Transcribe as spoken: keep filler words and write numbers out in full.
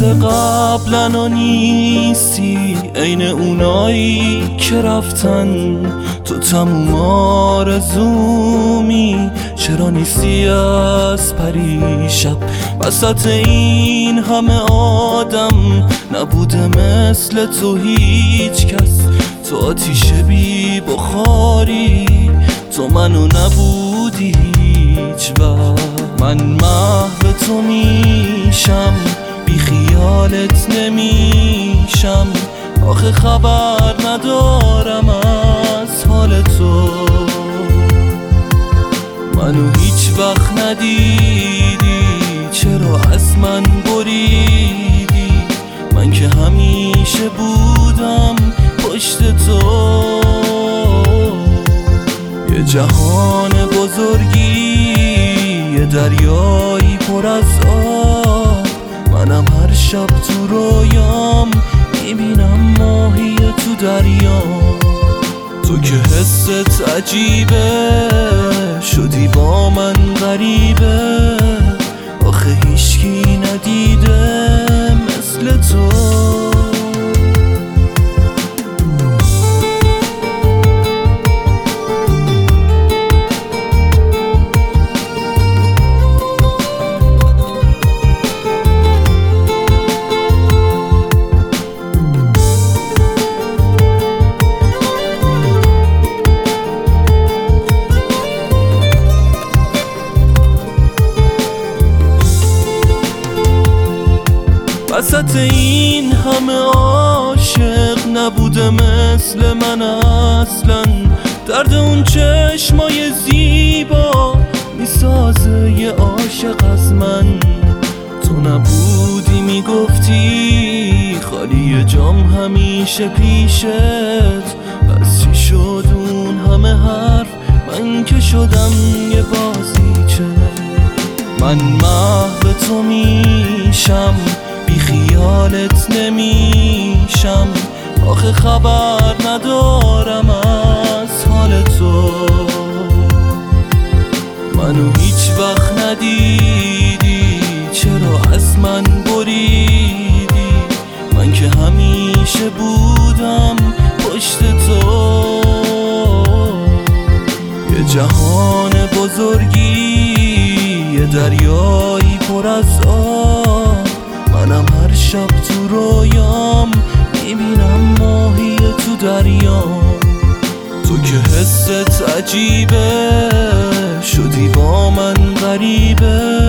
مثل قبلا نیستی، عین اونایی که رفتن. تو تموم آرزومی، چرا نیستی از پریشب؟ وسط این همه آدم نبوده مثل تو هیچ کس. تو آتیش بی بخاری، تو منو نبودی هیچ وقت. من محو تو میشم، بی خیالت نمیشم. آخه خبر ندارم از حال تو، منو هیچ وقت ندیدی. چرا از من بریدی؟ من که همیشه بودم پشت تو. یه جهان بزرگی، یه دریایی پر از آب. منم هر شب تو رویام میبینم ماهی تو دریا. تو که حست عجیبه، شدی با من غریبه. آخه هیچکی ندیده مثل تو. وسط این همه عاشق نبوده مثل من اصلا. درد اون چشمای زیبا میسازه یه عاشق از من. تو نبودی میگفتی خالی جام همیشه پیشت. پس چی شد اون همه حرف؟ من که شدم یه بازیچه. من محو تو میشم، بی خیالت نمیشم. آخه خبر ندارم از حال تو، منو هیچ وقت ندیدی. چرا از من بریدی؟ من که همیشه بودم پشت تو. یه جهان بزرگی، یه دریایی پر از آب. منم هر شب تو رویام میبینم ماهی تو دریا. تو که حست عجیبه، شدی با من غریبه.